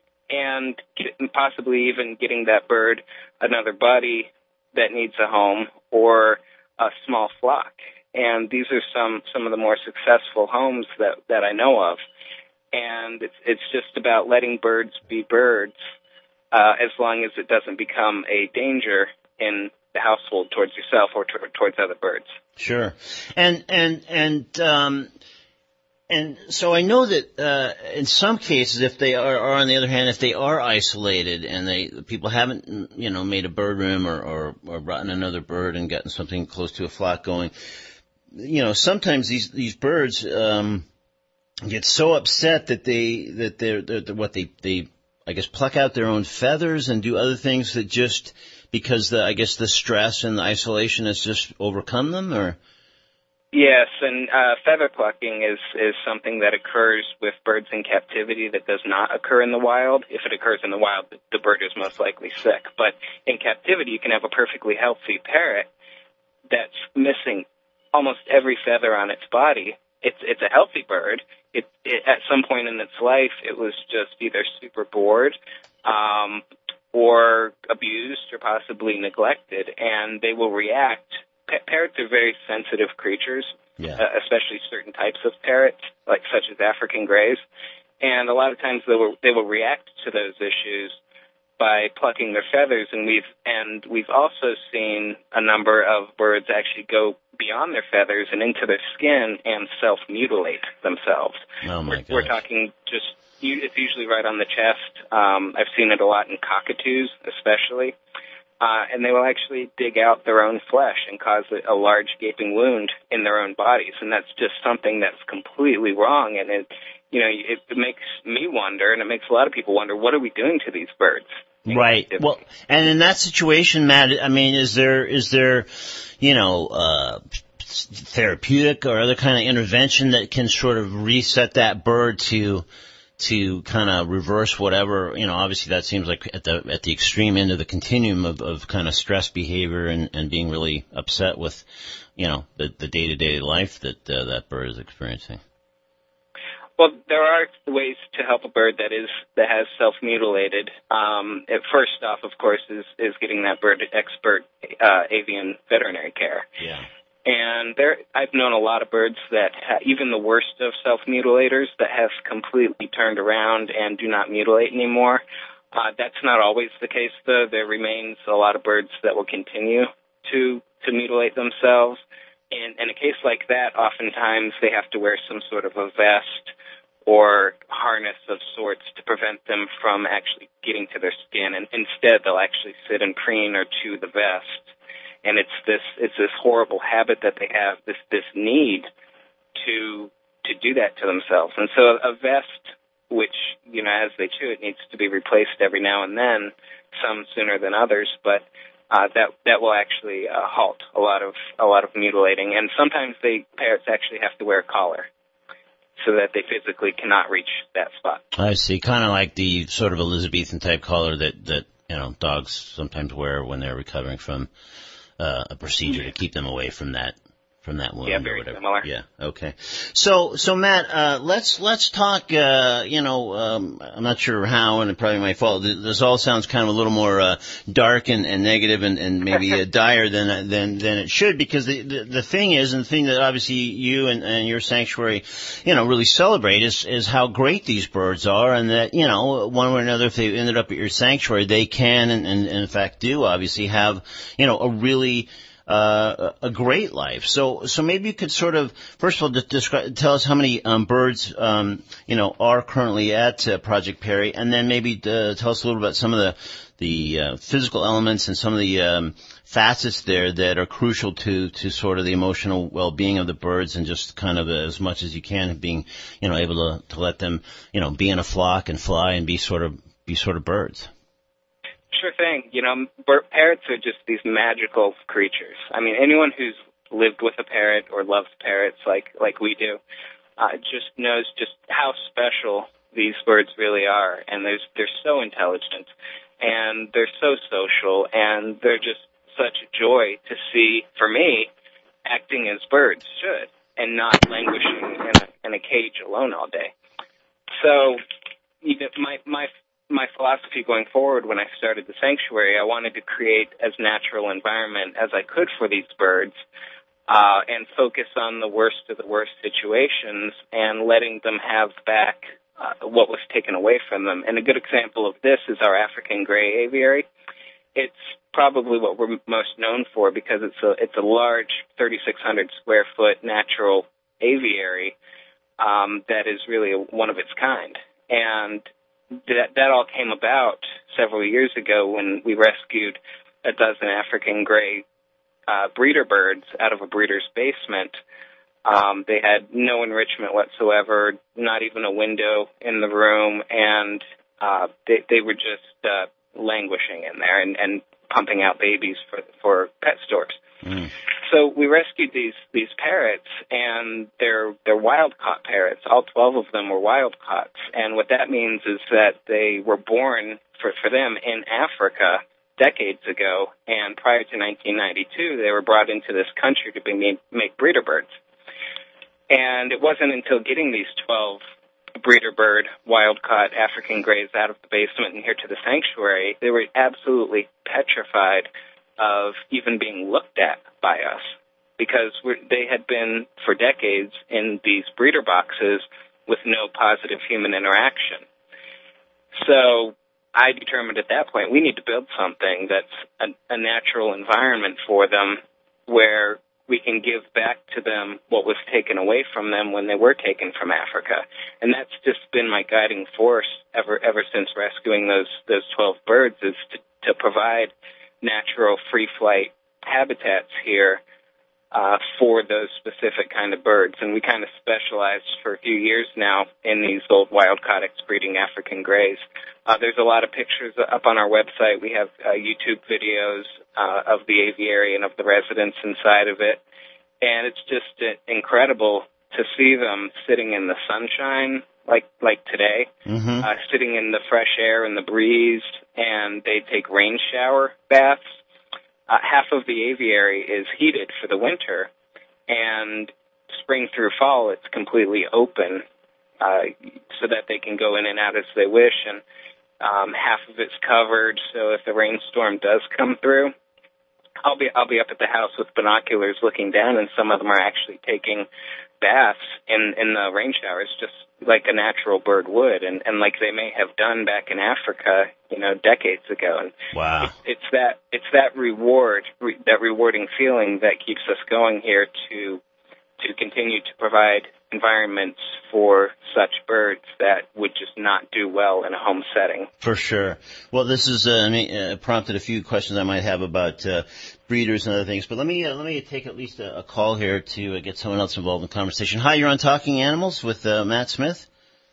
and get, possibly even getting that bird another buddy that needs a home, or a small flock. And these are some, some of the more successful homes that, that I know of. And it's, it's just about letting birds be birds, uh, as long as it doesn't become a danger in the household towards yourself or t- towards other birds. Sure. And, and, and, um, and so I know that, uh, in some cases, if they are, or on the other hand, if they are isolated and they, people haven't, you know, made a bird room, or, or, or brought in another bird and gotten something close to a flock going, you know, sometimes these, these birds, um, get so upset that they, that they're, they're, they're what they, they, I guess, pluck out their own feathers and do other things that just, because the, I guess the stress and the isolation has just overcome them, or? Yes, and uh, feather plucking is, is something that occurs with birds in captivity that does not occur in the wild. If it occurs in the wild, the bird is most likely sick. But in captivity, you can have a perfectly healthy parrot that's missing almost every feather on its body. It's, it's a healthy bird. It, it, at some point in its life, it was just either super bored, um, or abused, or possibly neglected, and they will react. Parrots are very sensitive creatures, yeah. uh, especially certain types of parrots, like such as African greys. And a lot of times they will they will react to those issues by plucking their feathers. And we've and we've also seen a number of birds actually go beyond their feathers and into their skin and self-mutilate themselves. Oh my we're, we're talking just it's usually right on the chest. Um, I've seen it a lot in cockatoos, especially. Uh, and they will actually dig out their own flesh and cause a, a large gaping wound in their own bodies. And that's just something that's completely wrong. And it, you know, it, it makes me wonder, and it makes a lot of people wonder, what are we doing to these birds? Right. Activity. Well, and in that situation, Matt, I mean, is there is there, you know, uh, therapeutic or other kind of intervention that can sort of reset that bird to to kind of reverse whatever, you know, obviously that seems like at the at the extreme end of the continuum of, of kind of stress behavior and, and being really upset with, you know, the, the day-to-day life that uh, that bird is experiencing. Well, there are ways to help a bird that is that has self-mutilated. Um, it, first off, of course, is, is getting that bird expert uh, avian veterinary care. Yeah. And there, I've known a lot of birds that, ha- even the worst of self-mutilators, that have completely turned around and do not mutilate anymore. Uh, that's not always the case, though. There remains a lot of birds that will continue to to mutilate themselves. And in a case like that, oftentimes they have to wear some sort of a vest or harness of sorts to prevent them from actually getting to their skin. And instead, they'll actually sit and preen or chew the vest. And it's this it's this horrible habit that they have, this this need to to do that to themselves. And so a vest, which, you know, as they chew it, needs to be replaced every now and then, some sooner than others, but uh, that that will actually uh, halt a lot of a lot of mutilating. And sometimes they parrots actually have to wear a collar so that they physically cannot reach that spot. I see, kind of like the sort of Elizabethan type collar that that you know dogs sometimes wear when they're recovering from Uh, a procedure to keep them away from that from that wound yeah, or very whatever. Similar. Yeah. Okay. So so Matt, uh, let's let's talk. Uh, you know, um, I'm not sure how, and it's probably my fault. This all sounds kind of a little more uh, dark and, and negative and, and maybe uh, dire than than than it should. Because the, the the thing is, and the thing that obviously you and, and your sanctuary, you know, really celebrate is is how great these birds are, and that, you know, one way or another, if they ended up at your sanctuary, they can and, and, and in fact do obviously have, you know, a really Uh, a great life. So, so maybe you could sort of, first of all, just describe, tell us how many um, birds, um, you know, are currently at uh, Project Perry, and then maybe uh, tell us a little about some of the the uh, physical elements and some of the um, facets there that are crucial to to sort of the emotional well-being of the birds, and just kind of as much as you can being, you know, able to to let them, you know, be in a flock and fly and be sort of be sort of birds. Sure thing. You know, bird, parrots are just these magical creatures. I mean, anyone who's lived with a parrot or loves parrots like like we do uh, just knows just how special these birds really are. And there's, they're so intelligent, and they're so social, and they're just such a joy to see, for me, acting as birds should, and not languishing in a, in a cage alone all day. So, you know, my my my philosophy going forward when I started the sanctuary, I wanted to create as natural environment as I could for these birds, uh, and focus on the worst of the worst situations and letting them have back uh, what was taken away from them. And a good example of this is our African gray aviary. It's probably what we're most known for because it's a it's a large thirty-six hundred square foot natural aviary um, that is really a, one of its kind. And That, that all came about several years ago when we rescued a dozen African gray uh, breeder birds out of a breeder's basement. Um, they had no enrichment whatsoever, not even a window in the room, and uh, they, they were just uh, languishing in there and, and pumping out babies for for pet stores. Mm. So we rescued these these parrots, and they're they're wild caught parrots. All twelve of them were wild caught, and what that means is that they were born for for them in Africa decades ago, and prior to nineteen ninety-two, they were brought into this country to be made, make breeder birds. And it wasn't until getting these twelve breeder bird wild caught African grays out of the basement and here to the sanctuary, they were absolutely petrified of even being looked at by us, because we're, they had been for decades in these breeder boxes with no positive human interaction. So I determined at that point we need to build something that's a, a natural environment for them where we can give back to them what was taken away from them when they were taken from Africa. And that's just been my guiding force ever ever since rescuing those those twelve birds, is to, to provide natural free flight habitats here uh, for those specific kind of birds. And we kind of specialized for a few years now in these old wild-caught X-breeding African grays. Uh, there's a lot of pictures up on our website. We have uh, YouTube videos uh, of the aviary and of the residents inside of it. And it's just uh, incredible to see them sitting in the sunshine, like like today, Mm-hmm. uh, sitting in the fresh air and the breeze, and they take rain shower baths. Uh, half of the aviary is heated for the winter, and spring through fall it's completely open uh, so that they can go in and out as they wish, and um, half of it's covered, so if the rainstorm does come through, I'll be I'll be up at the house with binoculars looking down, and some of them are actually taking baths in, in the rain showers, just like a natural bird would, and, and like they may have done back in Africa, you know, decades ago. And Wow. It's, it's that it's that reward, re, that rewarding feeling that keeps us going here to to continue to provide environments for such birds that would just not do well in a home setting. For sure. Well, this is uh, I mean, uh, prompted a few questions I might have about uh, breeders and other things, but let me uh, let me take at least a, a call here to uh, get someone else involved in the conversation. Hi, you're on Talking Animals with uh, Matt Smith.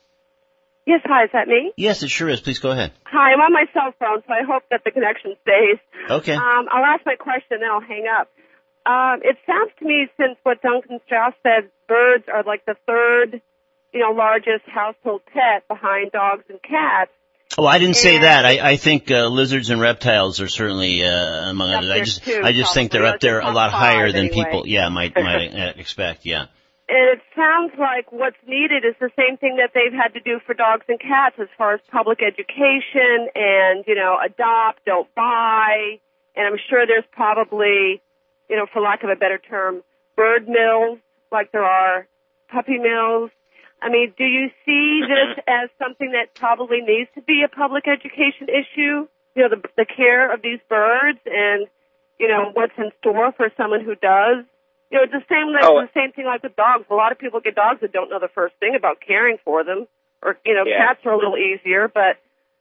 Yes, hi, is that me? Yes, it sure is. Please go ahead. Hi, I'm on my cell phone, so I hope that the connection stays. Okay. Um, I'll ask my question, then I'll hang up. Um, it sounds to me, since what Duncan Strauss said, birds are like the third, you know, largest household pet behind dogs and cats. Oh, I didn't say And- that. I, I think uh, lizards and reptiles are certainly uh, among Up others. I there just too, I just think they're probably. up there a Top lot five, higher than anyway. people, yeah, might might uh, expect. Yeah. And it sounds like what's needed is the same thing that they've had to do for dogs and cats as far as public education and, you know, adopt, don't buy. And I'm sure there's probably, you know, for lack of a better term, bird mills like there are puppy mills. I mean, do you see this as something that probably needs to be a public education issue? You know, the, the care of these birds and, you know, what's in store for someone who does? You know, it's the same like Oh. the same thing like with dogs. A lot of people get dogs that don't know the first thing about caring for them. Or, you know, Yeah. cats are a little easier, but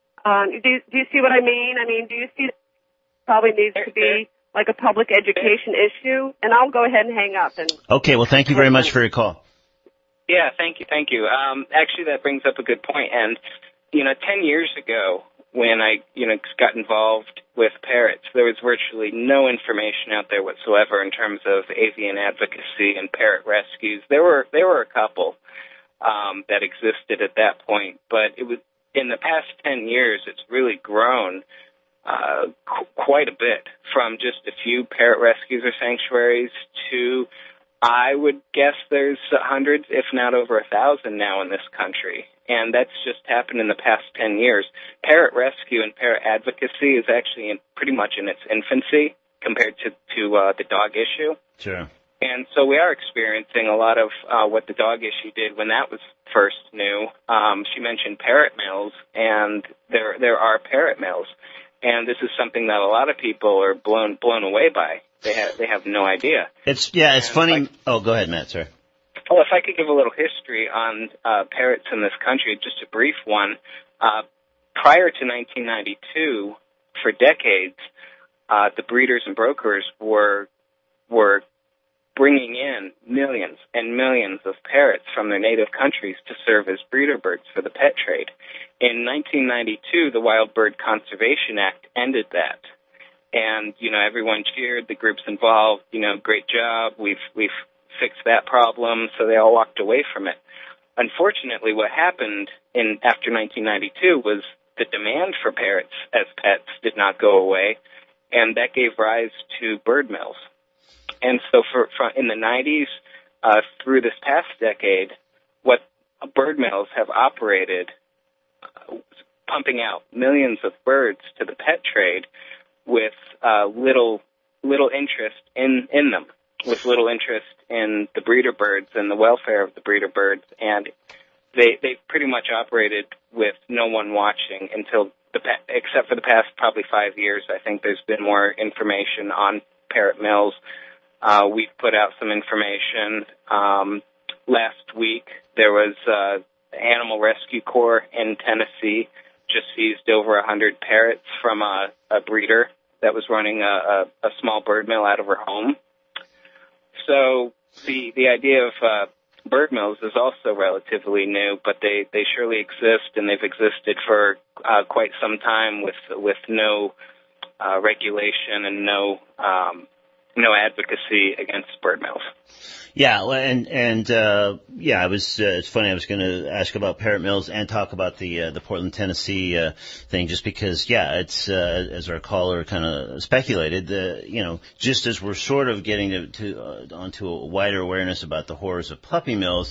um do you, do you see what I mean? I mean, do you see that probably needs to be like a public education issue? And I'll go ahead and hang up and Okay. Well, thank you very much for your call. Yeah, thank you, thank you. Um, actually, that brings up a good point. And, you know, ten years ago, when I, you know, got involved with parrots, there was virtually no information out there whatsoever in terms of avian advocacy and parrot rescues. There were there were a couple um, that existed at that point, but it was in the past ten years, it's really grown uh, qu- quite a bit, from just a few parrot rescues or sanctuaries to, I would guess there's hundreds, if not over a thousand now in this country. And that's just happened in the past ten years. Parrot rescue and parrot advocacy is actually in, pretty much in its infancy compared to, to uh, the dog issue. Sure. And so we are experiencing a lot of uh, what the dog issue did when that was first new. Um, she mentioned parrot mills, and there there are parrot mills. And this is something that a lot of people are blown blown away by. They have they have no idea. It's yeah. It's And funny. like- oh, go ahead, Matt. Sorry. Well, if I could give a little history on uh, parrots in this country, just a brief one. Uh, prior to nineteen ninety-two, for decades, uh, the breeders and brokers were were bringing in millions and millions of parrots from their native countries to serve as breeder birds for the pet trade. In nineteen ninety-two, the Wild Bird Conservation Act ended that. And, you know, everyone cheered, the groups involved, you know, great job, we've we've fixed that problem, so they all walked away from it. Unfortunately, what happened in after nineteen ninety-two was the demand for parrots as pets did not go away, and that gave rise to bird mills. And so for, for in the nineties uh, through this past decade, what bird mills have operated, uh, pumping out millions of birds to the pet trade with uh, little little interest in, in them, with little interest in the breeder birds and the welfare of the breeder birds, and they they pretty much operated with no one watching until the except for the past probably five years. I think there's been more information on parrot mills. Uh, we've put out some information. Um, last week there was uh, the Animal Rescue Corps in Tennessee just seized over a hundred parrots from a, a breeder that was running a, a, a small bird mill out of her home. so the the idea of uh, bird mills is also relatively new, but they, they surely exist, and they've existed for uh, quite some time with with no uh, regulation and no um, no advocacy against bird mills. Yeah, well, and and uh, yeah, I was. Uh, it's funny. I was going to ask about parrot mills and talk about the uh, the Portland, Tennessee uh, thing, just because, yeah, it's uh, as our caller kind of speculated. Uh, you know, just as we're sort of getting to, to uh, onto a wider awareness about the horrors of puppy mills,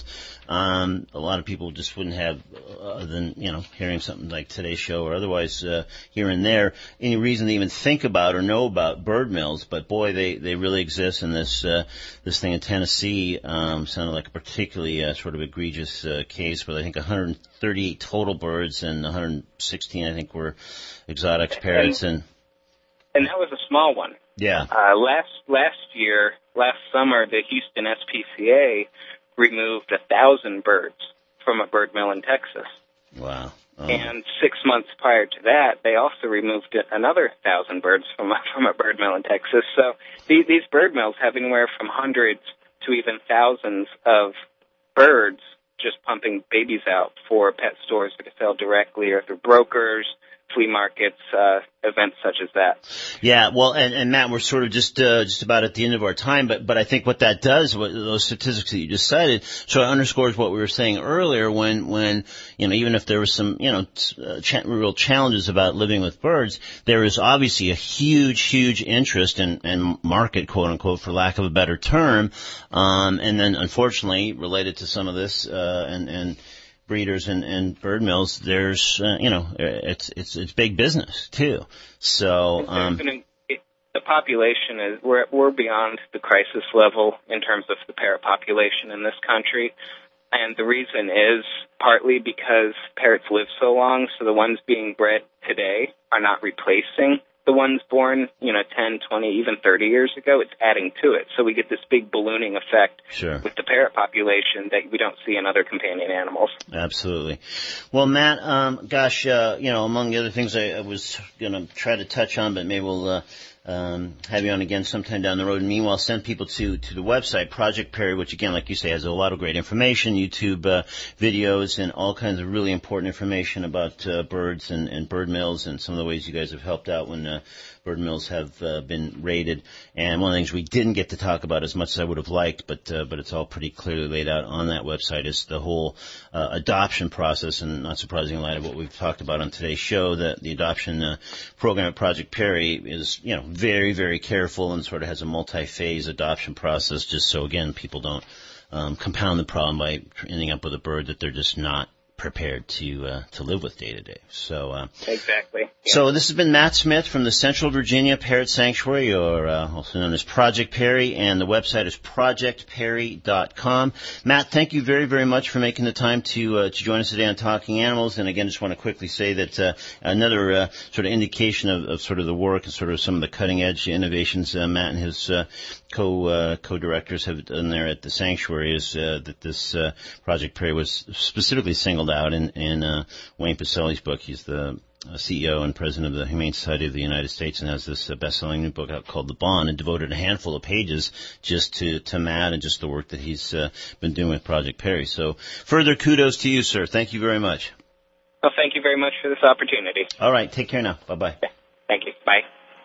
um, a lot of people just wouldn't have, uh, other than you know, hearing something like today's show or otherwise uh, here and there, any reason to even think about or know about bird mills. But boy, they they really exist, and this uh, this thing in Tennessee. Um, sounded like a particularly uh, sort of egregious uh, case with I think one hundred thirty-eight total birds and one hundred sixteen I think were exotic parrots, and and that was a small one. Yeah. Uh, last last year, last summer, the Houston S P C A removed a thousand birds from a bird mill in Texas. Wow. Oh. And six months prior to that, they also removed another thousand birds from a, from a bird mill in Texas. So these, these bird mills have anywhere from hundreds to even thousands of birds just pumping babies out for pet stores to sell directly or through brokers, flea markets, uh, events such as that. Yeah, well, and, and Matt, we're sort of just uh, just about at the end of our time, but but I think what that does, what those statistics that you just cited, sort of underscores what we were saying earlier. When when you know, even if there was some you know uh, ch- real challenges about living with birds, there is obviously a huge huge interest and and market, quote unquote, for lack of a better term, um, and then unfortunately related to some of this uh, and and. breeders and, and bird mills, there's, uh, you know, it's, it's, it's big business too. So, um, it, the population is, we're, we're beyond the crisis level in terms of the parrot population in this country. And the reason is partly because parrots live so long, so the ones being bred today are not replacing the ones born, you know, ten, twenty, even thirty years ago. It's adding to it. So we get this big ballooning effect sure. with the parrot population that we don't see in other companion animals. Absolutely. Well, Matt, um, gosh, uh, you know, among the other things I, I was going to try to touch on, but maybe we'll, uh, um, have you on again sometime down the road. And meanwhile, send people to, to the website, Project Perry, which again, like you say, has a lot of great information, YouTube, uh, videos and all kinds of really important information about, uh, birds and, and bird mills and some of the ways you guys have helped out when, uh, bird mills have uh, been raided. And one of the things we didn't get to talk about as much as I would have liked, but uh, but it's all pretty clearly laid out on that website, is the whole uh, adoption process. And not surprising in light of what we've talked about on today's show, that the adoption uh, program at Project Perry is, you know, very, very careful and sort of has a multi-phase adoption process, just so, again, people don't um, compound the problem by ending up with a bird that they're just not prepared to uh, to live with day to day. So uh, exactly. Yeah. So this has been Matt Smith from the Central Virginia Parrot Sanctuary, or uh, also known as Project Perry, and the website is project perry dot com. Matt, thank you very, very much for making the time to uh, to join us today on Talking Animals. And again, just want to quickly say that uh, another uh, sort of indication of, of sort of the work and sort of some of the cutting edge innovations uh, Matt and his uh, co uh, co-directors have done there at the sanctuary is uh, that this uh, Project Perry was specifically singled out in, in uh, Wayne Pacelli's book. He's the uh, C E O and president of the Humane Society of the United States, and has this uh, best-selling new book out called The Bond, and devoted a handful of pages just to, to Matt and just the work that he's uh, been doing with Project Perry. So further kudos to you, sir. Thank you very much. Well, thank you very much for this opportunity. All right. Take care now. Bye-bye. Thank you. Bye.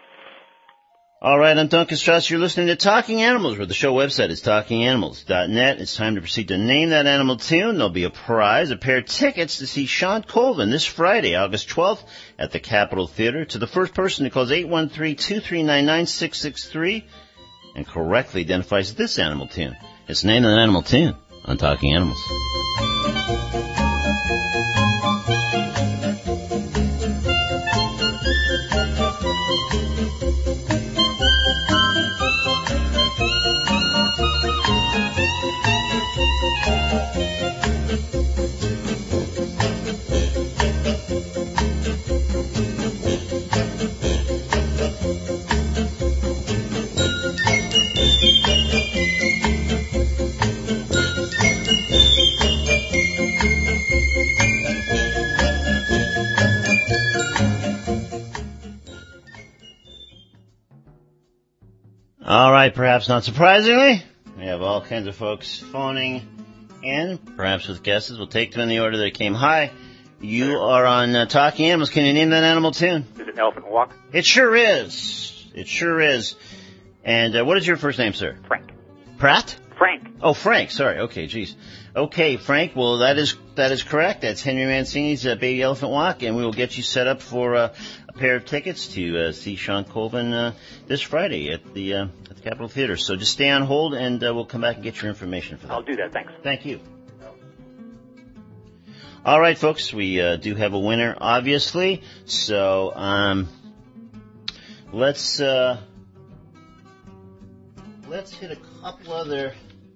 All right, I'm Duncan Strauss. You're listening to Talking Animals, where the show website is talking animals dot net. It's time to proceed to name that animal tune. There'll be a prize, a pair of tickets to see Sean Colvin this Friday, August twelfth, at the Capitol Theater. To the first person who calls eight one three, two three nine, nine six six three and correctly identifies this animal tune. It's Name That Animal Tune on Talking Animals. All right, perhaps not surprisingly, We have all kinds of folks phoning in, perhaps with guesses. We'll take them in the order they came. Hi, you are on uh, Talking Animals. Can you name that animal tune? Is it Elephant Walk? It sure is. It sure is. And uh, what is your first name, sir? Frank. Pratt? Frank. Oh, Frank. Sorry. Okay, geez. Okay, Frank. Well, that is that is correct. That's Henry Mancini's uh, Baby Elephant Walk, and we will get you set up for uh, a pair of tickets to uh, see Sean Colvin uh, this Friday at the uh, at the Capitol Theater. So just stay on hold, and uh, we'll come back and get your information for that. I'll do that. Thanks. Thank you. All right, folks. We uh, do have a winner, obviously. So um, let's uh, let's hit a couple other.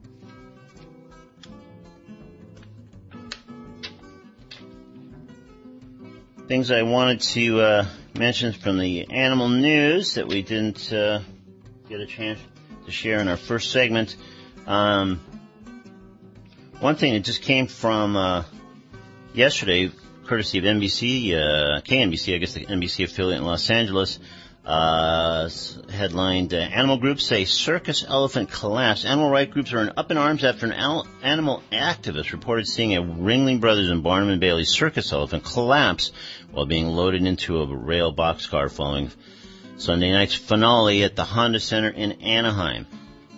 Things I wanted to uh, mention from the animal news that we didn't uh, get a chance to share in our first segment. Um, one thing that just came from uh, yesterday, courtesy of N B C, uh, K N B C, I guess the N B C affiliate in Los Angeles, uh, headlined, uh, Animal groups say circus elephant collapse. Animal rights groups are in up in arms after an al- animal activist reported seeing a Ringling Brothers and Barnum and Bailey circus elephant collapse while being loaded into a rail boxcar following Sunday night's finale at the Honda Center in Anaheim.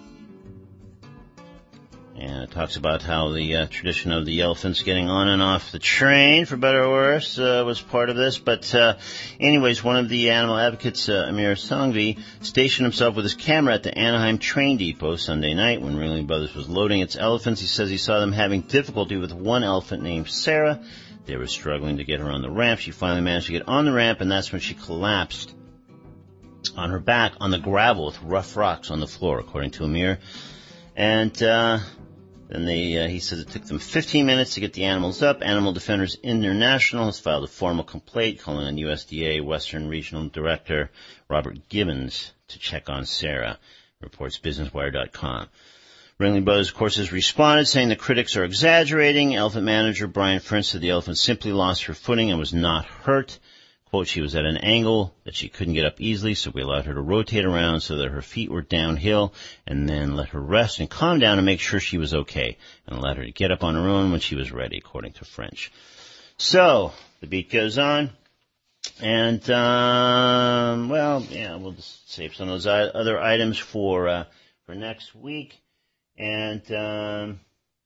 And it talks about how the uh, tradition of the elephants getting on and off the train, for better or worse, uh, was part of this. But uh, anyways, one of the animal advocates, uh, Amir Sangvi, stationed himself with his camera at the Anaheim train depot Sunday night when Ringling Brothers was loading its elephants. He says he saw them having difficulty with one elephant named Sarah. They were struggling to get her on the ramp. She finally managed to get on the ramp, and that's when she collapsed on her back on the gravel with rough rocks on the floor, according to Amir. And uh Then they, uh, he says it took them fifteen minutes to get the animals up. Animal Defenders International has filed a formal complaint calling on U S D A Western Regional Director Robert Gibbons to check on Sarah, reports business wire dot com. Ringling Brothers, of course, has responded, saying the critics are exaggerating. Elephant manager Brian Prince said the elephant simply lost her footing and was not hurt. Quote, she was at an angle that she couldn't get up easily, so we allowed her to rotate around so that her feet were downhill, and then let her rest and calm down to make sure she was okay, and allowed her to get up on her own when she was ready, according to French. So, the beat goes on, and, um, well, yeah, we'll just save some of those other items for, uh, for next week, and, um,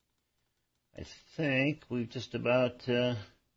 I think we've just about, uh,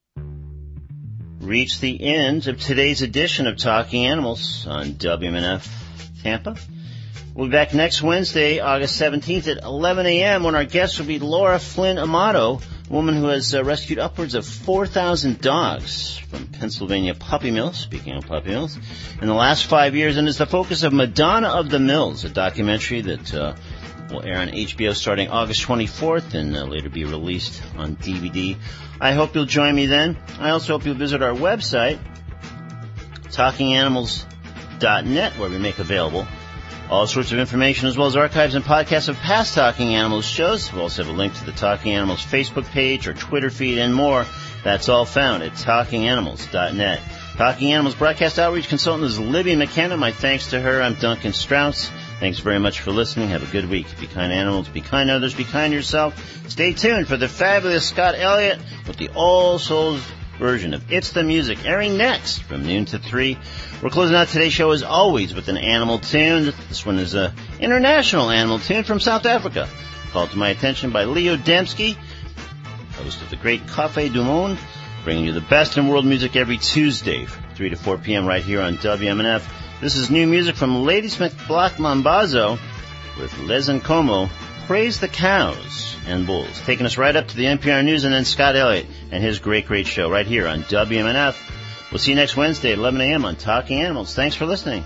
reached the end of today's edition of Talking Animals on W M N F Tampa. We'll be back next Wednesday, August seventeenth at eleven a.m. when our guest will be Laura Flynn Amato, a woman who has uh, rescued upwards of four thousand dogs from Pennsylvania puppy mills, speaking of puppy mills, in the last five years, and is the focus of Madonna of the Mills, a documentary that uh, will air on H B O starting August twenty-fourth and uh, later be released on D V D. I hope you'll join me then. I also hope you'll visit our website, talking animals dot net, where we make available all sorts of information as well as archives and podcasts of past Talking Animals shows. We also have a link to the Talking Animals Facebook page, our Twitter feed, and more. That's all found at talking animals dot net. Talking Animals broadcast outreach consultant is Libby McKenna. My thanks to her. I'm Duncan Strauss. Thanks very much for listening. Have a good week. Be kind to animals, be kind to others, be kind to yourself. Stay tuned for the fabulous Scott Elliott with the All Souls version of It's the Music, airing next from noon to three. We're closing out today's show, as always, with an animal tune. This one is an international animal tune from South Africa, called to my attention by Leo Dembski, host of the great Café du Monde, bringing you the best in world music every Tuesday from three to four p.m. right here on W M N F. This is new music from Ladysmith Black Mambazo with Les Nkomo, Praise the Cows and Bulls, taking us right up to the N P R News, and then Scott Elliott and his great, great show right here on W M N F. We'll see you next Wednesday at eleven a.m. on Talking Animals. Thanks for listening.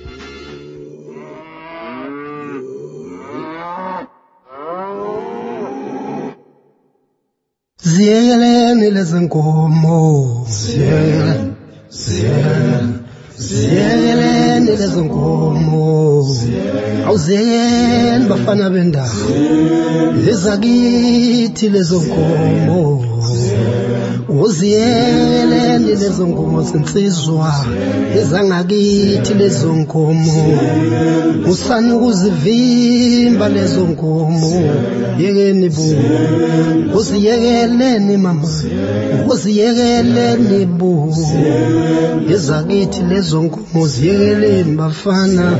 Ziyeleni lezinkomo, ziyeleni, ziyeleni, ziyeleni lezinkomo, awuziyeleni bafana bendawo, ezakithi lezinkomo, uziyeleni lezo nkomo zinsizwa ezangakithi lezo nkomo usana ukuzivimba lezo nkomo yekeni bu uziyekeleni mama uziyekeleni bu ezakithi lezo nkomo ziyekeleni bafana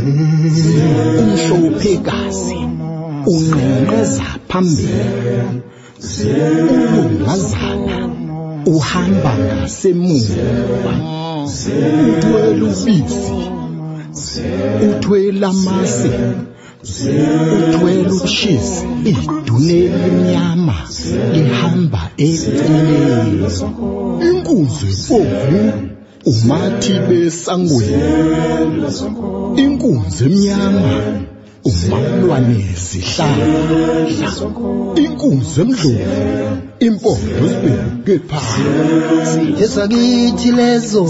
umhlophekazi unqenqeza phambili ulungazana uhamba ngasemuva uthwele ubisi uthwele amasi uthwele ushisi iduneli elimnyama lihamba eceleni inkunzi empovu umathi besangweni inkunzi emnyama umalwane zihlahla inkunzi emdlovu impondo sibheke phansi ezakithi lezo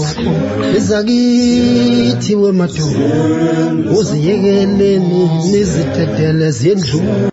ezakithi wemadoda uziyekeleni nizithetele zendlu